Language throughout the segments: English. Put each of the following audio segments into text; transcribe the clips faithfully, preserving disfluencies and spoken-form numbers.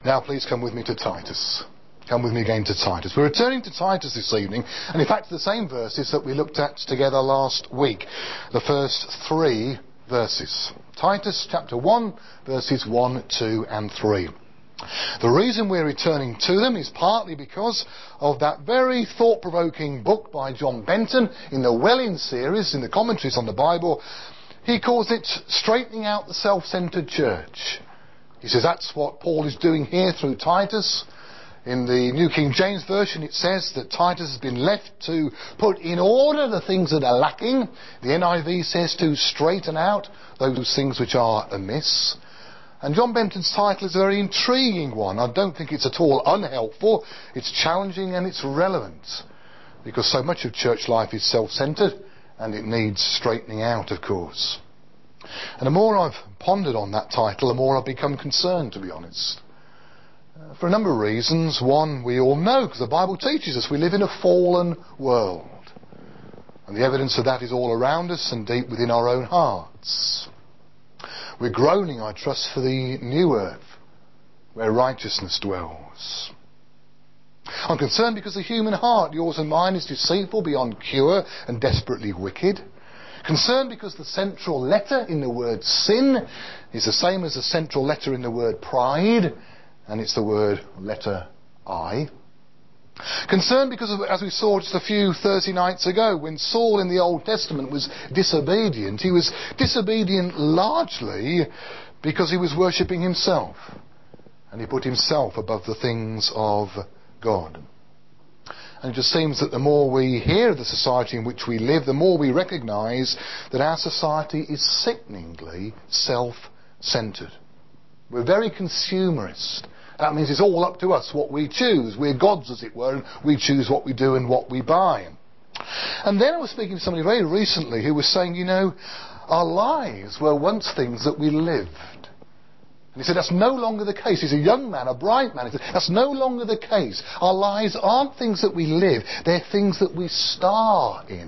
Now please come with me to Titus. Come with me again to Titus. We're returning to Titus this evening, and in fact the same verses that we looked at together last week. The first three verses. Titus chapter one, verses one, two and three. The reason we're returning to them is partly because of that very thought-provoking book by John Benton in the Welling series, in the commentaries on the Bible. He calls it Straightening Out the Self-Centered Church. He says that's what Paul is doing here through Titus. In the New King James Version it says that Titus has been left to put in order the things that are lacking. The N I V says to straighten out those things which are amiss. And John Benton's title is a very intriguing one. I don't think it's at all unhelpful. It's challenging and it's relevant. Because so much of church life is self-centred and it needs straightening out, of course. And the more I've pondered on that title, the more I've become concerned, to be honest. Uh, for a number of reasons. One, we all know, because the Bible teaches us we live in a fallen world. And the evidence of that is all around us and deep within our own hearts. We're groaning, I trust, for the new earth, where righteousness dwells. I'm concerned because the human heart, yours and mine, is deceitful beyond cure and desperately wicked. Concerned because the central letter in the word sin is the same as the central letter in the word pride, and it's the word letter I. Concerned because, of, as we saw just a few Thursday nights ago, when Saul in the Old Testament was disobedient, he was disobedient largely because he was worshipping himself. And he put himself above the things of God. And it just seems that the more we hear of the society in which we live, the more we recognise that our society is sickeningly self-centred. We're very consumerist. That means it's all up to us what we choose. We're gods, as it were, and we choose what we do and what we buy. And then I was speaking to somebody very recently who was saying, you know, our lives were once things that we lived. And he said, that's no longer the case. He's a young man, a bright man. He said, that's no longer the case. Our lives aren't things that we live. They're things that we star in.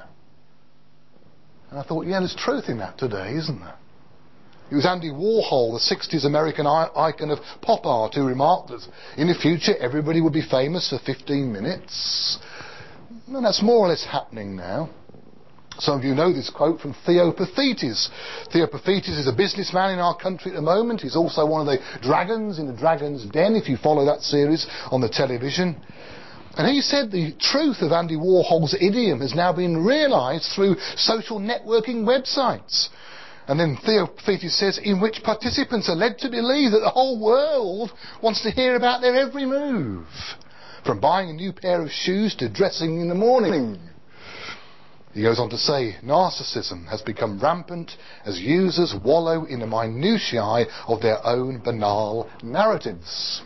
And I thought, yeah, there's truth in that today, isn't there? It was Andy Warhol, the sixties American icon of pop art, who remarked that in the future everybody would be famous for fifteen minutes. And that's more or less happening now. Some of you know this quote from Theo Paphitis. Theo Paphitis is a businessman in our country at the moment. He's also one of the dragons in the Dragon's Den, if you follow that series on the television. And he said the truth of Andy Warhol's idiom has now been realised through social networking websites. And then Theo Paphitis says, in which participants are led to believe that the whole world wants to hear about their every move. From buying a new pair of shoes to dressing in the morning. He goes on to say, narcissism has become rampant as users wallow in the minutiae of their own banal narratives.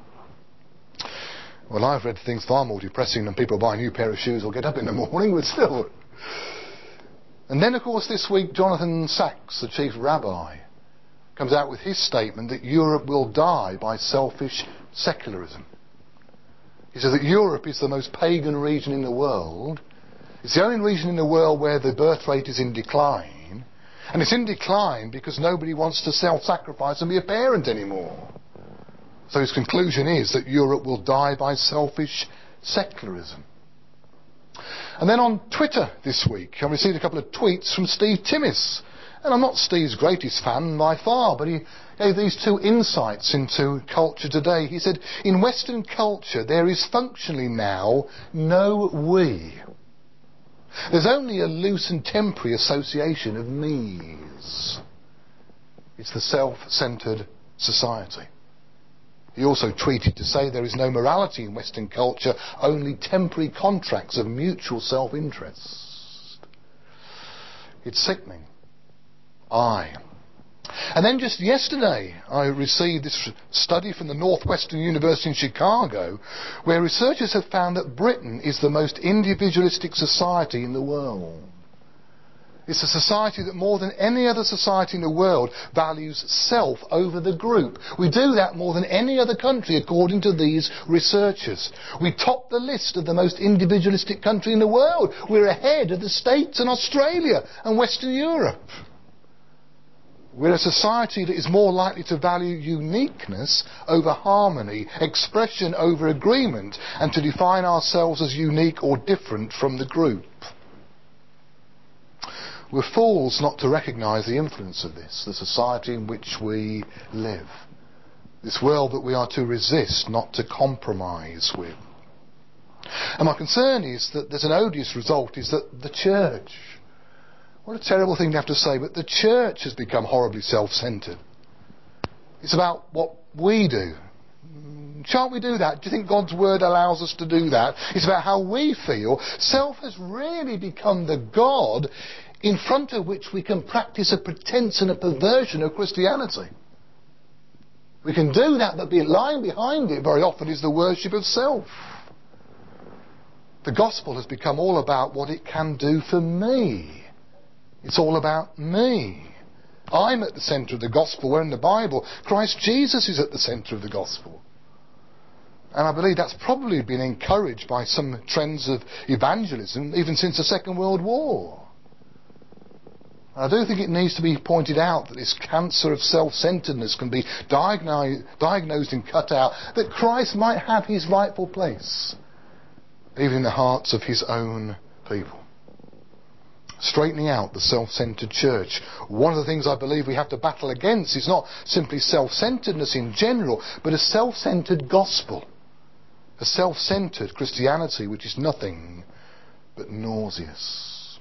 Well, I've read things far more depressing than people buy a new pair of shoes or get up in the morning, but still. And then, of course, this week, Jonathan Sacks, the chief rabbi, comes out with his statement that Europe will die by selfish secularism. He says that Europe is the most pagan region in the world. It's the only region in the world where the birth rate is in decline. And it's in decline because nobody wants to self-sacrifice and be a parent anymore. So his conclusion is that Europe will die by selfish secularism. And then on Twitter this week, I received a couple of tweets from Steve Timmis. And I'm not Steve's greatest fan by far, but he gave these two insights into culture today. He said, in Western culture, there is functionally now no we. There's only a loose and temporary association of me's. It's the self-centred society. He also tweeted to say there is no morality in Western culture, only temporary contracts of mutual self-interest. It's sickening. Aye. And then just yesterday I received this study from the Northwestern University in Chicago, where researchers have found that Britain is the most individualistic society in the world. It's a society that more than any other society in the world values self over the group. We do that more than any other country according to these researchers. We top the list of the most individualistic country in the world. We're ahead of the States and Australia and Western Europe. We're a society that is more likely to value uniqueness over harmony, expression over agreement, and to define ourselves as unique or different from the group. We're fools not to recognise the influence of this, the society in which we live. This world that we are to resist, not to compromise with. And my concern is that there's an odious result, is that the church, what a terrible thing to have to say, but the church has become horribly self-centred. It's about what we do. Shan't we do that? Do you think God's word allows us to do that? It's about how we feel. Self has really become the God in front of which we can practice a pretense and a perversion of Christianity. We can do that, but lying behind it very often is the worship of self. The gospel has become all about what it can do for me. It's all about me. I'm at the centre of the gospel, where in the Bible, Christ Jesus is at the centre of the gospel. And I believe that's probably been encouraged by some trends of evangelism, even since the Second World War. I do think it needs to be pointed out that this cancer of self-centeredness can be diagnosed, diagnosed and cut out, that Christ might have his rightful place, even in the hearts of his own people. Straightening out the self-centred church. One of the things I believe we have to battle against is not simply self-centredness in general, but a self-centred gospel. A self-centred Christianity which is nothing but nauseous.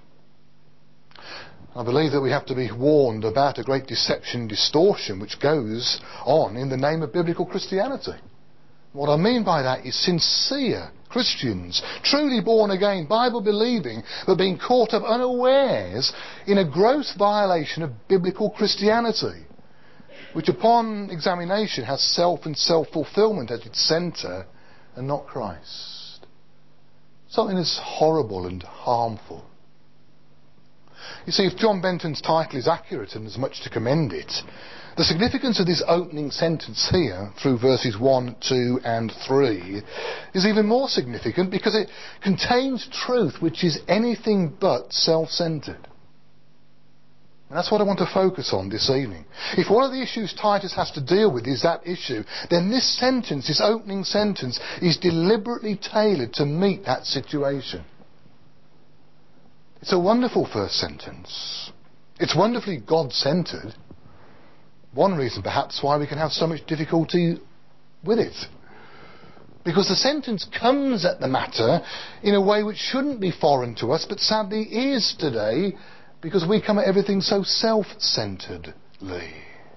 I believe that we have to be warned about a great deception and distortion which goes on in the name of biblical Christianity. What I mean by that is sincere Christians, truly born again, Bible believing, but being caught up unawares in a gross violation of biblical Christianity, which upon examination has self and self-fulfillment at its centre and not Christ. Something that's horrible and harmful. You see, if John Benton's title is accurate, and there's much to commend it, the significance of this opening sentence here, through verses one, two and three, is even more significant because it contains truth which is anything but self-centred. And that's what I want to focus on this evening. If one of the issues Titus has to deal with is that issue, then this sentence, this opening sentence, is deliberately tailored to meet that situation. It's a wonderful first sentence. It's wonderfully God-centred. One reason perhaps why we can have so much difficulty with it. Because the sentence comes at the matter in a way which shouldn't be foreign to us, but sadly is today, because we come at everything so self-centredly.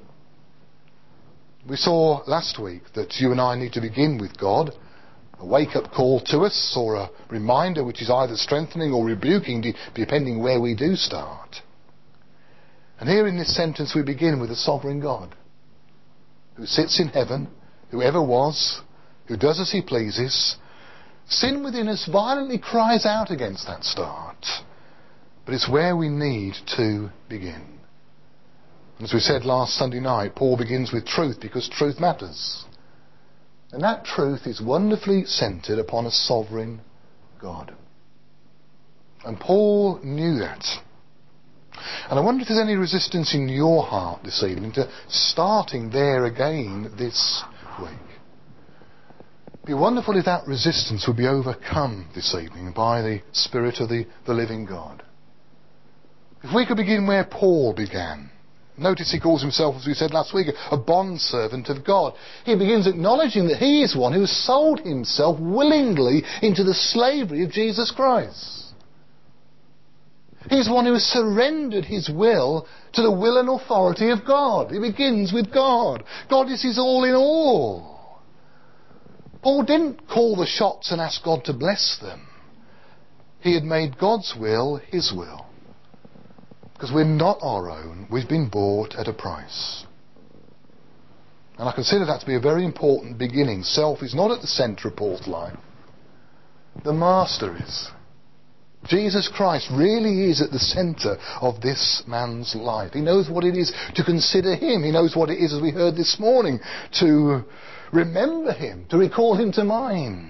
We saw last week that you and I need to begin with God. A wake-up call to us, or a reminder which is either strengthening or rebuking, depending where we do start. And here in this sentence we begin with a sovereign God, who sits in heaven, who ever was, who does as he pleases. Sin within us violently cries out against that start. But it's where we need to begin. As we said last Sunday night, Paul begins with truth because truth matters. And that truth is wonderfully centred upon a sovereign God. And Paul knew that. And I wonder if there's any resistance in your heart this evening to starting there again this week. It'd be wonderful if that resistance would be overcome this evening by the Spirit of the, the living God. If we could begin where Paul began. Notice he calls himself, as we said last week, a bondservant of God. He begins acknowledging that he is one who has sold himself willingly into the slavery of Jesus Christ. He's one who has surrendered his will to the will and authority of God. He begins with God. God is his all in all. Paul didn't call the shots and ask God to bless them. He had made God's will his will. Because we're not our own. We've been bought at a price. And I consider that to be a very important beginning. Self is not at the centre of Paul's life. The Master is. Jesus Christ really is at the centre of this man's life. He knows what it is to consider him. He knows what it is, as we heard this morning, to remember him, to recall him to mind.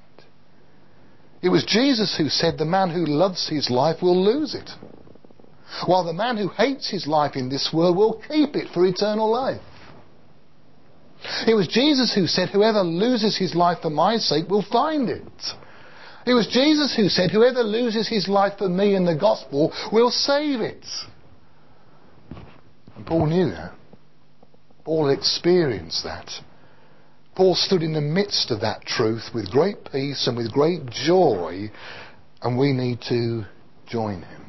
It was Jesus who said, the man who loves his life will lose it. while the man who hates his life in this world will keep it for eternal life. It was Jesus who said, whoever loses his life for my sake will find it. It was Jesus who said, whoever loses his life for me and the gospel will save it. And Paul knew that. Paul experienced that. Paul stood in the midst of that truth with great peace and with great joy, and we need to join him.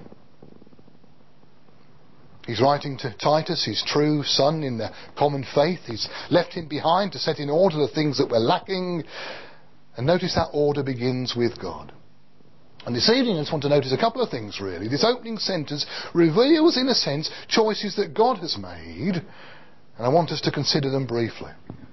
He's writing to Titus, his true son in the common faith. He's left him behind to set in order the things that were lacking. And notice that order begins with God. And this evening I just want to notice a couple of things really. This opening sentence reveals, in a sense, choices that God has made. And I want us to consider them briefly.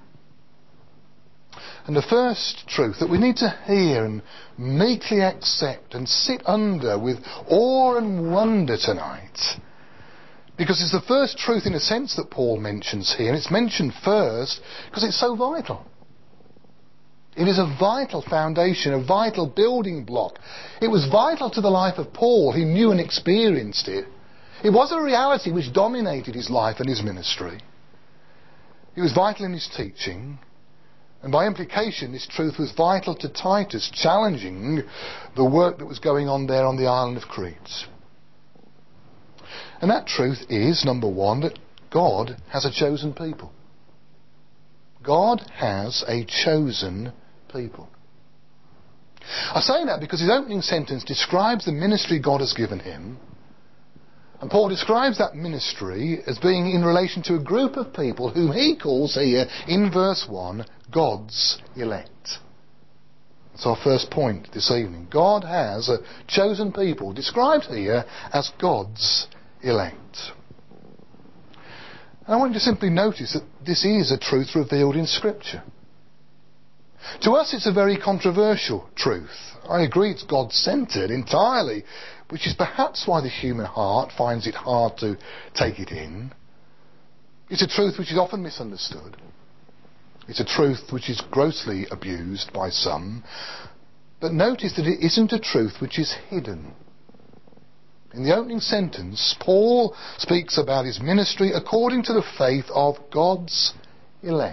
And the first truth that we need to hear and meekly accept and sit under with awe and wonder tonight, because it's the first truth in a sense that Paul mentions here, and it's mentioned first because it's so vital. It is a vital foundation, a vital building block. It was vital to the life of Paul. He knew and experienced it. It was a reality which dominated his life and his ministry. It was vital in his teaching. And by implication, this truth was vital to Titus, challenging the work that was going on there on the island of Crete. And that truth is, number one, that God has a chosen people. God has a chosen people. I say that because his opening sentence describes the ministry God has given him. And Paul describes that ministry as being in relation to a group of people whom he calls here, in verse one, God's elect. That's our first point this evening. God has a chosen people, described here as God's elect. And I want you to simply notice that this is a truth revealed in Scripture. To us it's a very controversial truth. I agree it's God-centred entirely, which is perhaps why the human heart finds it hard to take it in. It's a truth which is often misunderstood. It's a truth which is grossly abused by some. But notice that it isn't a truth which is hidden. In the opening sentence, Paul speaks about his ministry according to the faith of God's elect.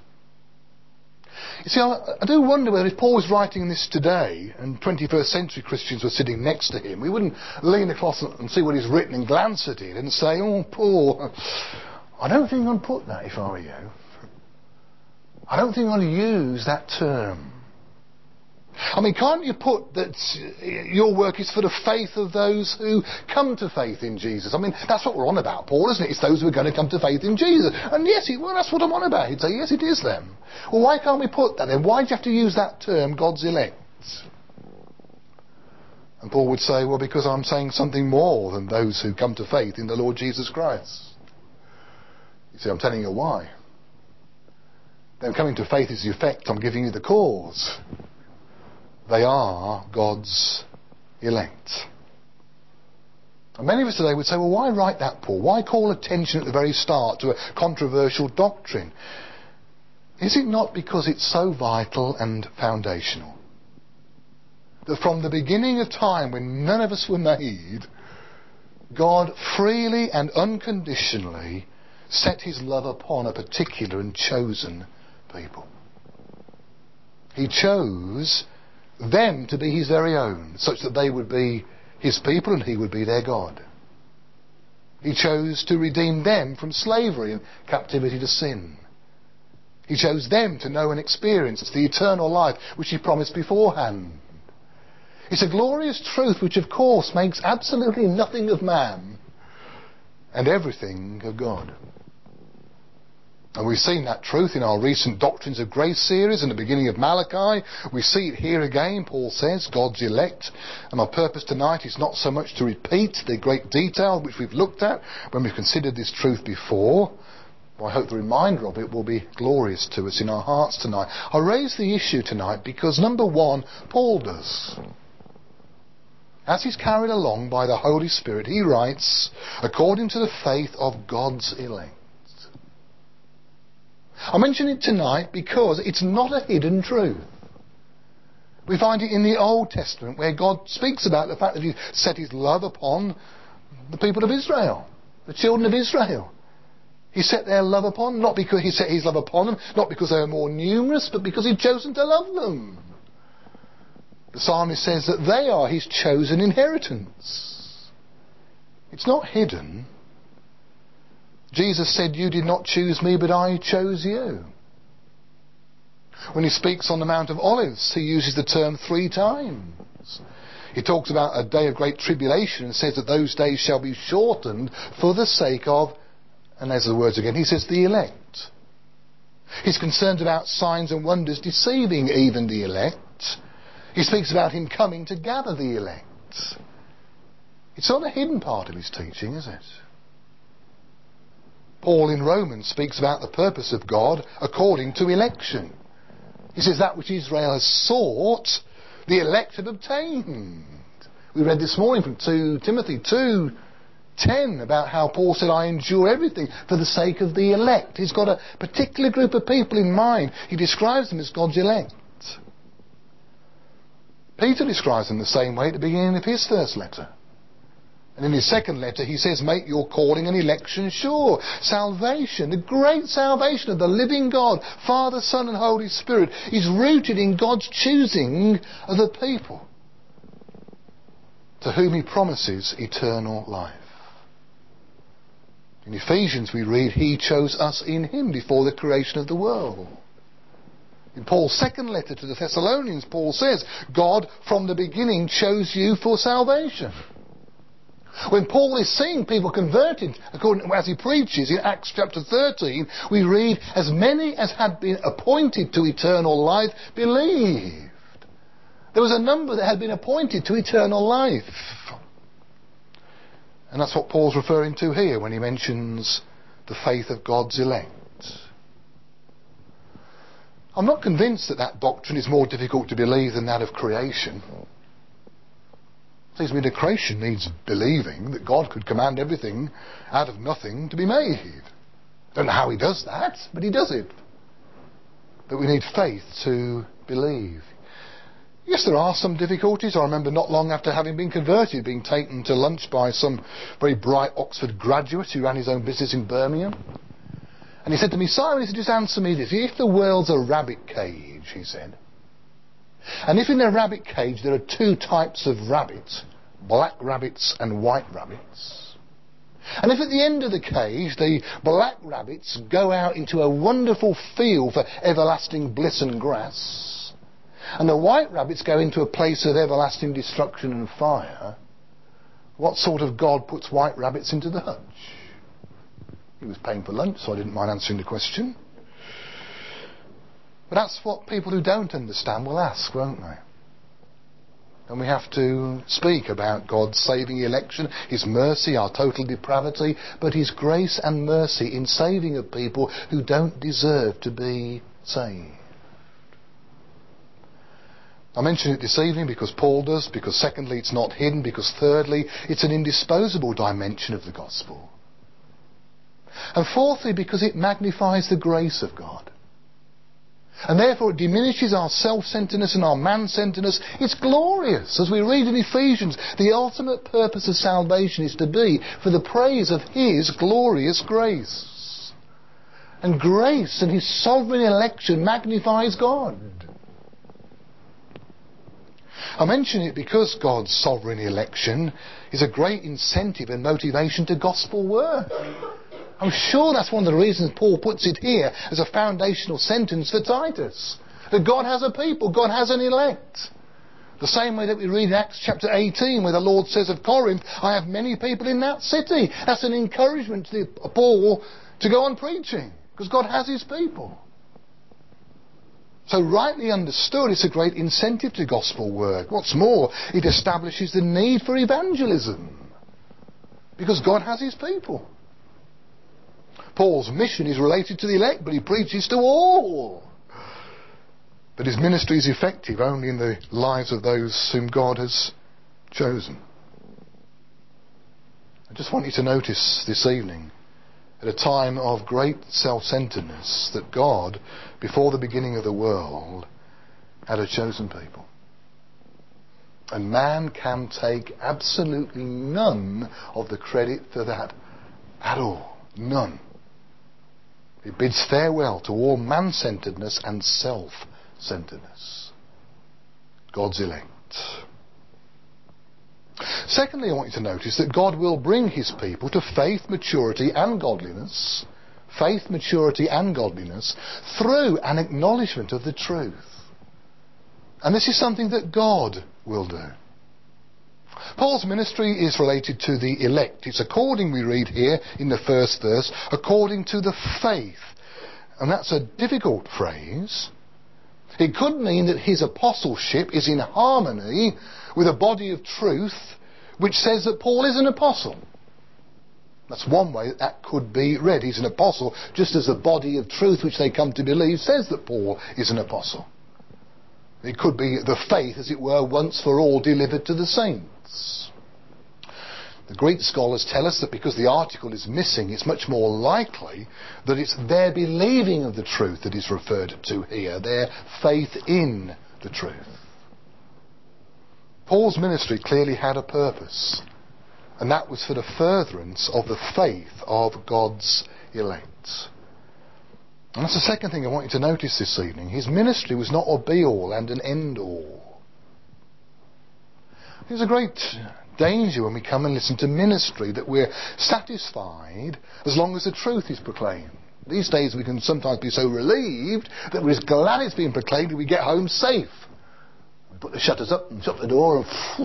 You see, I, I do wonder whether if Paul was writing this today and twenty-first century Christians were sitting next to him, we wouldn't lean across and see what he's written and glance at it and say, oh, Paul, I don't think I'd put that if I were you. I don't think I'd use that term. I mean, can't you put that your work is for the faith of those who come to faith in Jesus? I mean, that's what we're on about, Paul, isn't it? It's those who are going to come to faith in Jesus. And yes, it, well, that's what I'm on about. He'd say, yes, it is them. Well, why can't we put that then? Why do you have to use that term, God's elect? And Paul would say, well, because I'm saying something more than those who come to faith in the Lord Jesus Christ. You see, I'm telling you why. Them coming to faith is the effect. I'm giving you the cause. They are God's elect. And many of us today would say, well, why write that, Paul? Why call attention at the very start to a controversial doctrine? Is it not because it's so vital and foundational? That from the beginning of time, when none of us were made, God freely and unconditionally set his love upon a particular and chosen people. He chose them to be his very own, such that they would be his people and he would be their God. He chose to redeem them from slavery and captivity to sin. He chose them to know and experience the eternal life which he promised beforehand. It's a glorious truth which of course makes absolutely nothing of man and everything of God. And we've seen that truth in our recent Doctrines of Grace series in the beginning of Malachi. We see it here again. Paul says, God's elect. And my purpose tonight is not so much to repeat the great detail which we've looked at when we've considered this truth before. I hope the reminder of it will be glorious to us in our hearts tonight. I raise the issue tonight because, number one, Paul does. As he's carried along by the Holy Spirit, he writes, according to the faith of God's elect. I mention it tonight because it's not a hidden truth. We find it in the Old Testament where God speaks about the fact that he set his love upon the people of Israel, the children of Israel. He set their love upon, not because he set his love upon them, not because they were more numerous, but because he'd chosen to love them. The psalmist says that they are his chosen inheritance. It's not hidden. Jesus said, "You did not choose me, but I chose you." When he speaks on the Mount of Olives, he uses the term three times. He talks about a day of great tribulation and says that those days shall be shortened for the sake of, and there's the words again, he says the elect. He's concerned about signs and wonders deceiving even the elect. He speaks about him coming to gather the elect. It's not a hidden part of his teaching, is it? Paul in Romans speaks about the purpose of God according to election. He says that which Israel has sought, the elect have obtained. We read this morning from Second Timothy two ten about how Paul said, "I endure everything for the sake of the elect." He's got a particular group of people in mind. He describes them as God's elect. Peter describes them the same way at the beginning of his first letter. And in his second letter he says, "Make your calling and election sure." Salvation, the great salvation of the living God, Father, Son and Holy Spirit, is rooted in God's choosing of the people to whom he promises eternal life. In Ephesians we read, "He chose us in him before the creation of the world." In Paul's second letter to the Thessalonians, Paul says, "God from the beginning chose you for salvation." When Paul is seeing people converted, according to as he preaches in Acts chapter thirteen, we read, "As many as had been appointed to eternal life believed." There was a number that had been appointed to eternal life. And that's what Paul's referring to here when he mentions the faith of God's elect. I'm not convinced that that doctrine is more difficult to believe than that of creation. It seems to me that creation needs believing that God could command everything out of nothing to be made. Don't know how he does that, but he does it. But we need faith to believe. Yes, there are some difficulties. I remember not long after having been converted, being taken to lunch by some very bright Oxford graduate who ran his own business in Birmingham. And he said to me, "Simon," he said, "just answer me this. If the world's a rabbit cage," he said, "and if in a rabbit cage there are two types of rabbits, black rabbits and white rabbits, and if at the end of the cage the black rabbits go out into a wonderful field for everlasting bliss and grass, and the white rabbits go into a place of everlasting destruction and fire, what sort of God puts white rabbits into the hutch?" He was paying for lunch, so I didn't mind answering the question. But that's what people who don't understand will ask, won't they? And we have to speak about God's saving election, his mercy, our total depravity, but his grace and mercy in saving of people who don't deserve to be saved. I mention it this evening because Paul does, because secondly it's not hidden, because thirdly it's an indisposable dimension of the gospel. And fourthly, because it magnifies the grace of God. And therefore it diminishes our self-centeredness and our man-centeredness. It's glorious. As we read in Ephesians, the ultimate purpose of salvation is to be for the praise of his glorious grace. And grace and his sovereign election magnifies God. I mention it because God's sovereign election is a great incentive and motivation to gospel work. I'm sure that's one of the reasons Paul puts it here as a foundational sentence for Titus. That God has a people, God has an elect. The same way that we read in Acts chapter eighteen where the Lord says of Corinth, "I have many people in that city." That's an encouragement to Paul to go on preaching, because God has his people. So rightly understood, it's a great incentive to gospel work. What's more, it establishes the need for evangelism, because God has his people. Paul's mission is related to the elect, but he preaches to all. But his ministry is effective only in the lives of those whom God has chosen. I just want you to notice this evening, at a time of great self-centeredness, that God, before the beginning of the world, had a chosen people. And man can take absolutely none of the credit for that at all. None. It bids farewell to all man-centeredness and self-centeredness. God's elect. Secondly, I want you to notice that God will bring his people to faith, maturity and godliness, faith, maturity and godliness, through an acknowledgement of the truth. And this is something that God will do. Paul's ministry is related to the elect. It's according, we read here in the first verse, according to the faith. And that's a difficult phrase. It could mean that his apostleship is in harmony with a body of truth which says that Paul is an apostle. That's one way that, that could be read. He's an apostle, just as the body of truth which they come to believe says that Paul is an apostle. It could be the faith, as it were, once for all delivered to the saints. The Greek scholars tell us that because the article is missing, it's much more likely that it's their believing of the truth that is referred to here, their faith in the truth. Paul's ministry clearly had a purpose, and that was for the furtherance of the faith of God's elect. And that's the second thing I want you to notice this evening. His ministry was not a be-all and an end-all. There's a great danger when we come and listen to ministry that we're satisfied as long as the truth is proclaimed. These days we can sometimes be so relieved that we're glad it's being proclaimed that we get home safe. We put the shutters up and shut the door and phew.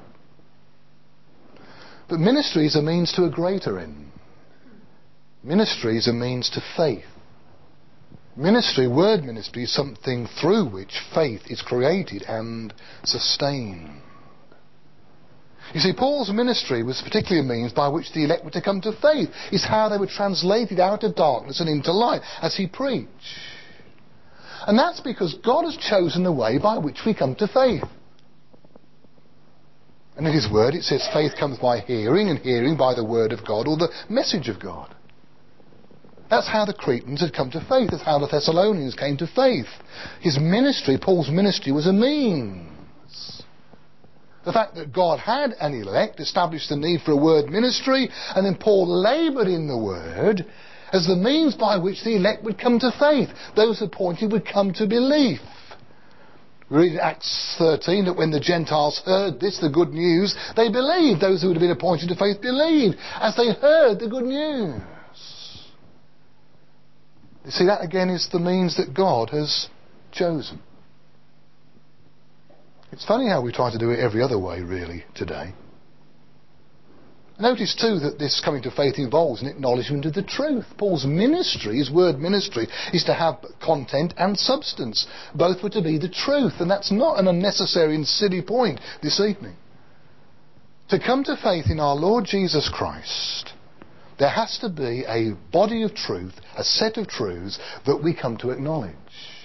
But ministry is a means to a greater end. Ministry is a means to faith. Ministry, word ministry, is something through which faith is created and sustained. You see, Paul's ministry was particularly a means by which the elect were to come to faith. It's how they were translated out of darkness and into light as he preached. And that's because God has chosen the way by which we come to faith. And in his word it says faith comes by hearing, and hearing by the word of God or the message of God. That's how the Cretans had come to faith. That's how the Thessalonians came to faith. His ministry, Paul's ministry, was a means. The fact that God had an elect established the need for a word ministry, and then Paul laboured in the word as the means by which the elect would come to faith. Those appointed would come to belief. We read in Acts thirteen that when the Gentiles heard this, the good news, they believed. Those who had been appointed to faith believed as they heard the good news. You see, that again is the means that God has chosen. It's funny how we try to do it every other way, really, today. Notice too that this coming to faith involves an acknowledgement of the truth. Paul's ministry, his word ministry, is to have content and substance. Both were to be the truth, and that's not an unnecessary and silly point this evening. To come to faith in our Lord Jesus Christ, there has to be a body of truth, a set of truths that we come to acknowledge.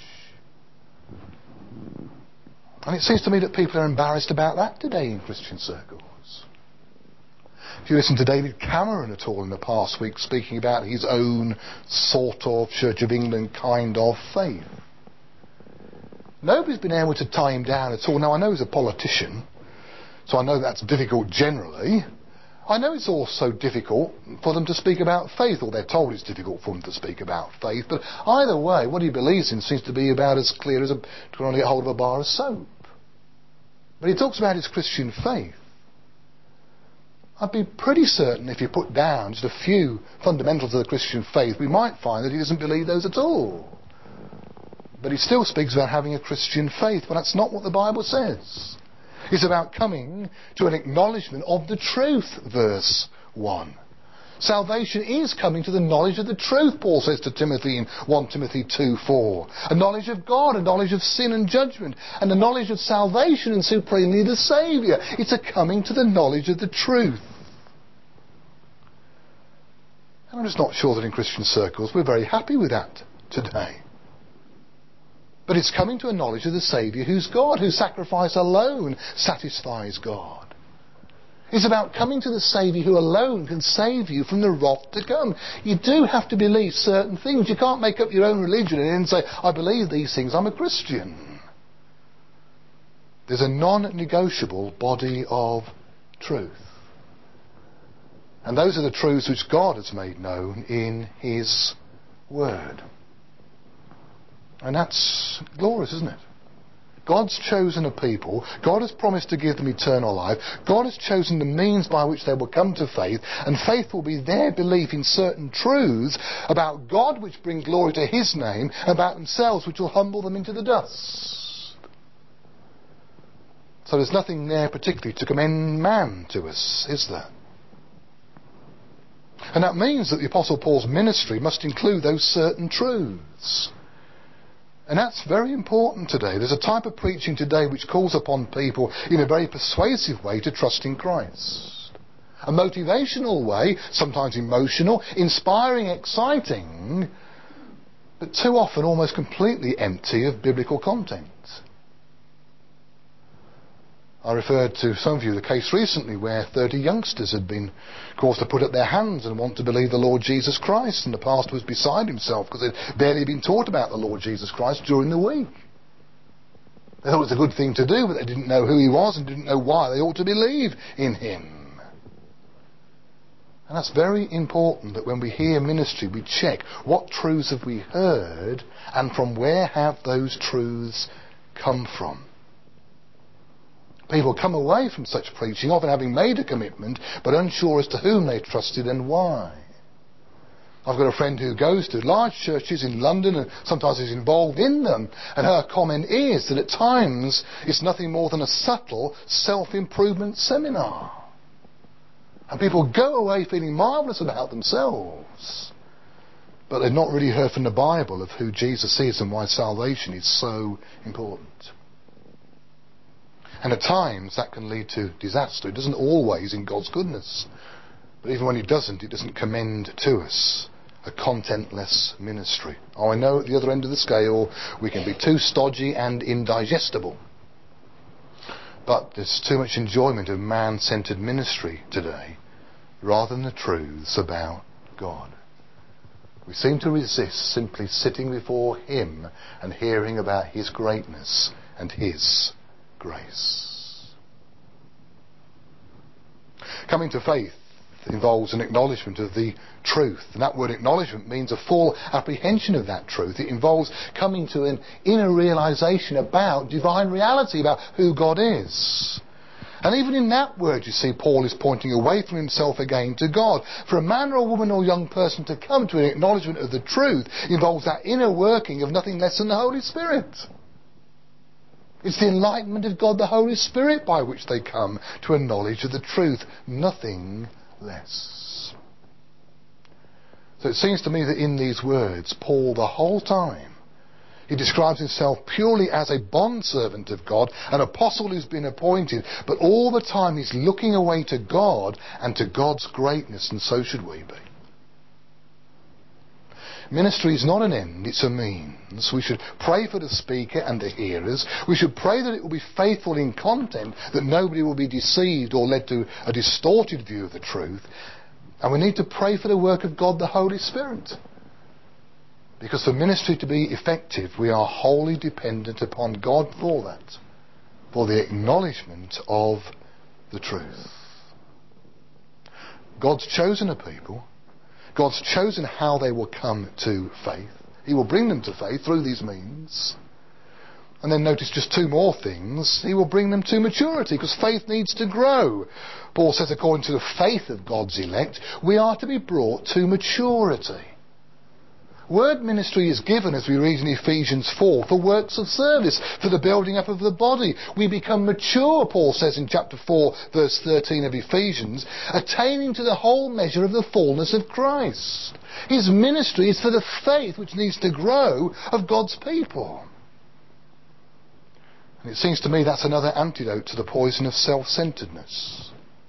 And it seems to me that people are embarrassed about that today in Christian circles. If you listen to David Cameron at all in the past week speaking about his own sort of Church of England kind of faith, nobody's been able to tie him down at all. Now, I know he's a politician, so I know that's difficult generally. I know it's also difficult for them to speak about faith, or they're told it's difficult for them to speak about faith, but either way, what he believes in seems to be about as clear as a, trying to get hold of a bar of soap. But he talks about his Christian faith. I'd be pretty certain if you put down just a few fundamentals of the Christian faith, we might find that he doesn't believe those at all. But he still speaks about having a Christian faith, but that's not what the Bible says. It's about coming to an acknowledgement of the truth, verse one. Salvation is coming to the knowledge of the truth, Paul says to Timothy in First Timothy two four. A knowledge of God, a knowledge of sin and judgment, and a knowledge of salvation and supremely the Saviour. It's a coming to the knowledge of the truth. And I'm just not sure that in Christian circles we're very happy with that today. But it's coming to a knowledge of the Saviour who's God, whose sacrifice alone satisfies God. It's about coming to the Saviour who alone can save you from the wrath to come. You do have to believe certain things. You can't make up your own religion and then say, I believe these things, I'm a Christian. There's a non-negotiable body of truth. And those are the truths which God has made known in His Word. And that's glorious, isn't it? God's chosen a people. God has promised to give them eternal life. God has chosen the means by which they will come to faith. And faith will be their belief in certain truths about God which bring glory to His name, about themselves which will humble them into the dust. So there's nothing there particularly to commend man to us, is there? And that means that the Apostle Paul's ministry must include those certain truths. And that's very important today. There's a type of preaching today which calls upon people in a very persuasive way to trust in Christ. A motivational way, sometimes emotional, inspiring, exciting, but too often almost completely empty of biblical content. I referred to some of you the case recently where thirty youngsters had been caused to put up their hands and want to believe the Lord Jesus Christ, and the pastor was beside himself because they'd barely been taught about the Lord Jesus Christ during the week. They thought it was a good thing to do, but they didn't know who He was and didn't know why they ought to believe in Him. And that's very important that when we hear ministry we check what truths have we heard and from where have those truths come from. People come away from such preaching often having made a commitment but unsure as to whom they trusted and why. I've got a friend who goes to large churches in London and sometimes is involved in them, and her comment is that at times it's nothing more than a subtle self-improvement seminar. And people go away feeling marvellous about themselves, but they've not really heard from the Bible of who Jesus is and why salvation is so important. And at times that can lead to disaster. It doesn't always in God's goodness. But even when it doesn't, it doesn't commend to us a contentless ministry. Oh, I know at the other end of the scale we can be too stodgy and indigestible. But there's too much enjoyment of man-centred ministry today rather than the truths about God. We seem to resist simply sitting before Him and hearing about His greatness and His grace. Coming to faith involves an acknowledgement of the truth, and that word acknowledgement means a full apprehension of that truth. It involves coming to an inner realization about divine reality, about who God is. And even in that word, you see, Paul is pointing away from himself again to God. For a man or a woman or young person to come to an acknowledgement of the truth involves that inner working of nothing less than the Holy Spirit. It's the enlightenment of God, the Holy Spirit, by which they come to a knowledge of the truth. Nothing less. So it seems to me that in these words, Paul, the whole time, he describes himself purely as a bondservant of God, an apostle who's been appointed, but all the time he's looking away to God and to God's greatness, and so should we be. Ministry is not an end, it's a means. We should pray for the speaker and the hearers. We should pray that it will be faithful in content, that nobody will be deceived or led to a distorted view of the truth. And we need to pray for the work of God, the Holy Spirit. Because for ministry to be effective, we are wholly dependent upon God for that, for the acknowledgement of the truth. God's chosen a people. God's chosen how they will come to faith. He will bring them to faith through these means. And then notice just two more things. He will bring them to maturity, because faith needs to grow. Paul says, according to the faith of God's elect, we are to be brought to maturity. Word ministry is given, as we read in Ephesians four, for works of service, for the building up of the body. We become mature, Paul says in chapter four, verse thirteen of Ephesians, attaining to the whole measure of the fullness of Christ. His ministry is for the faith which needs to grow of God's people. And it seems to me that's another antidote to the poison of self-centeredness.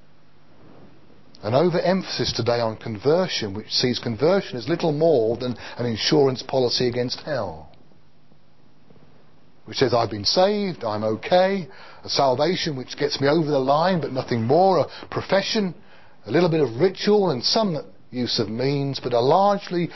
An overemphasis today on conversion, which sees conversion as little more than an insurance policy against hell. Which says, I've been saved, I'm okay, a salvation which gets me over the line but nothing more, a profession, a little bit of ritual and some use of means, but a largely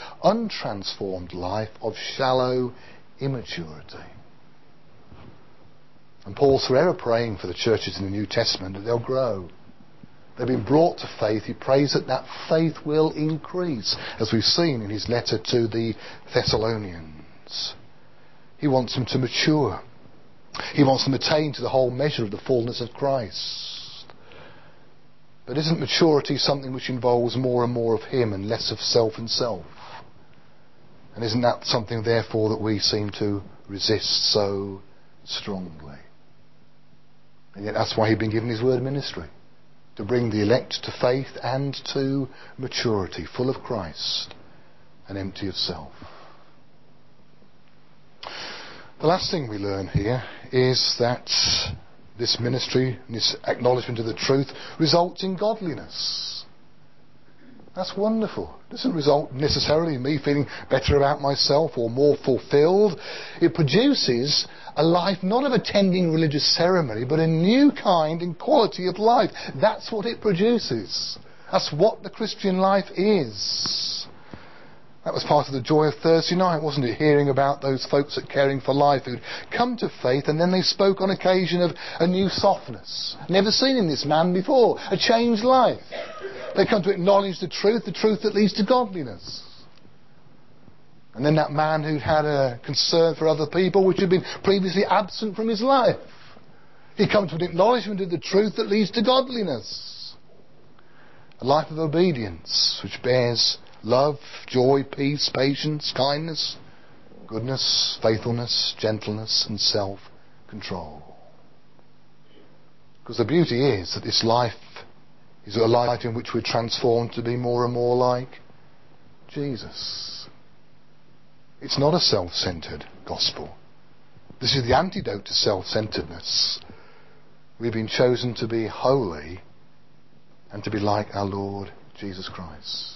untransformed life of shallow immaturity. And Paul's forever praying for the churches in the New Testament that they'll grow. They've been brought to faith. He prays that that faith will increase, as we've seen in his letter to the Thessalonians. He wants them to mature. He wants them to attain to the whole measure of the fullness of Christ. But isn't maturity something which involves more and more of him and less of self and self? And isn't that something, therefore, that we seem to resist so strongly? And yet that's why he'd been given his word ministry. To bring the elect to faith and to maturity, full of Christ and empty of self. The last thing we learn here is that this ministry, this acknowledgement of the truth, results in godliness. That's wonderful. It doesn't result necessarily in me feeling better about myself or more fulfilled. It produces a life not of attending religious ceremony, but a new kind and quality of life. That's what it produces. That's what the Christian life is. That was part of the joy of Thursday night, wasn't it? Hearing about those folks at Caring for Life who'd come to faith, and then they spoke on occasion of a new softness. Never seen in this man before. A changed life. They come to acknowledge the truth, the truth that leads to godliness. And then that man who'd had a concern for other people which had been previously absent from his life. He comes to an acknowledgement of the truth that leads to godliness. A life of obedience which bears love, joy, peace, patience, kindness, goodness, faithfulness, gentleness and self-control. Because the beauty is that this life is a life in which we're transformed to be more and more like Jesus. It's not a self-centred gospel. This is the antidote to self-centredness. We've been chosen to be holy and to be like our Lord Jesus Christ.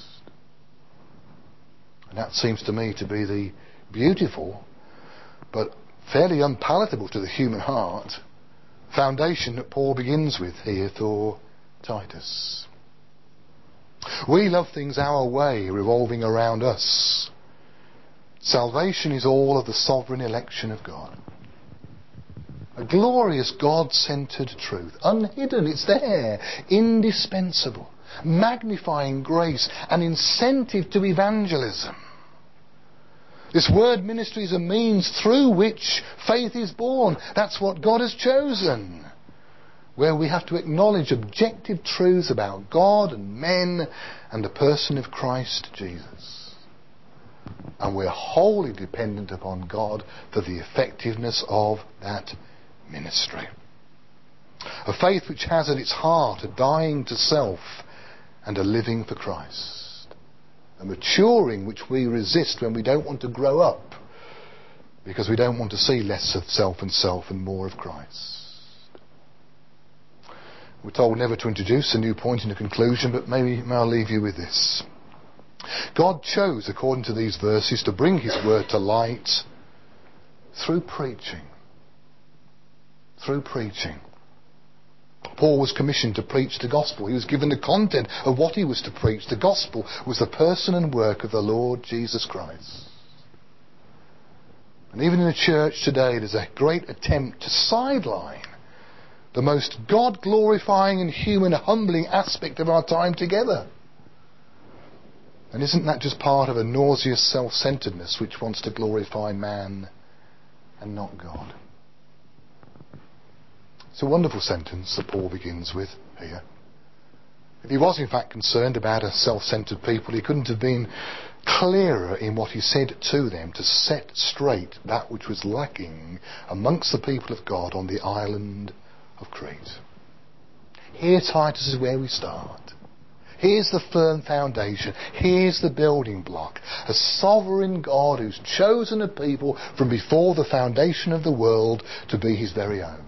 And that seems to me to be the beautiful but fairly unpalatable to the human heart foundation that Paul begins with here for Titus. We love things our way, revolving around us. Salvation is all of the sovereign election of God. A glorious God-centred truth, unhidden, it's there, indispensable, magnifying grace, an incentive to evangelism. This word ministry is a means through which faith is born. That's what God has chosen. Where we have to acknowledge objective truths about God and men and the person of Christ Jesus. And we're wholly dependent upon God for the effectiveness of that ministry. A faith which has at its heart a dying to self and a living for Christ. A maturing which we resist when we don't want to grow up, because we don't want to see less of self and self and more of Christ. We're told never to introduce a new point in a conclusion, but maybe I'll leave you with this. God chose, according to these verses, to bring his word to light through preaching. Through preaching. Paul was commissioned to preach the gospel. He was given the content of what he was to preach. The gospel was the person and work of the Lord Jesus Christ. And even in the church today, there's a great attempt to sideline the most God-glorifying and human humbling aspect of our time together. And isn't that just part of a nauseous self-centeredness which wants to glorify man and not God? It's a wonderful sentence that Paul begins with here. If he was in fact concerned about a self-centered people, he couldn't have been clearer in what he said to them to set straight that which was lacking amongst the people of God on the island of Crete. Here, Titus, is where we start. Here's the firm foundation. Here's the building block. A sovereign God who's chosen a people from before the foundation of the world to be his very own.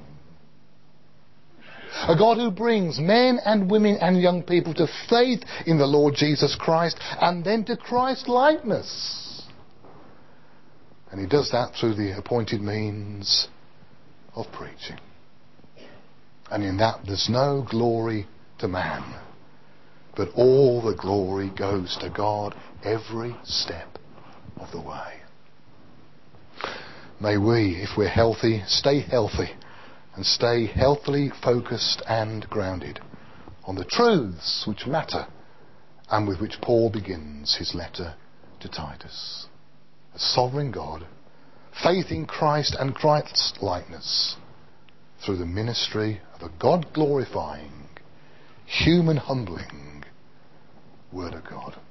A God who brings men and women and young people to faith in the Lord Jesus Christ and then to Christ-likeness. And he does that through the appointed means of preaching. And in that there's no glory to man, but all the glory goes to God every step of the way. May we, if we're healthy, stay healthy and stay healthily focused and grounded on the truths which matter and with which Paul begins his letter to Titus. A sovereign God, faith in Christ and Christ's likeness through the ministry of a God-glorifying, human-humbling Word of God.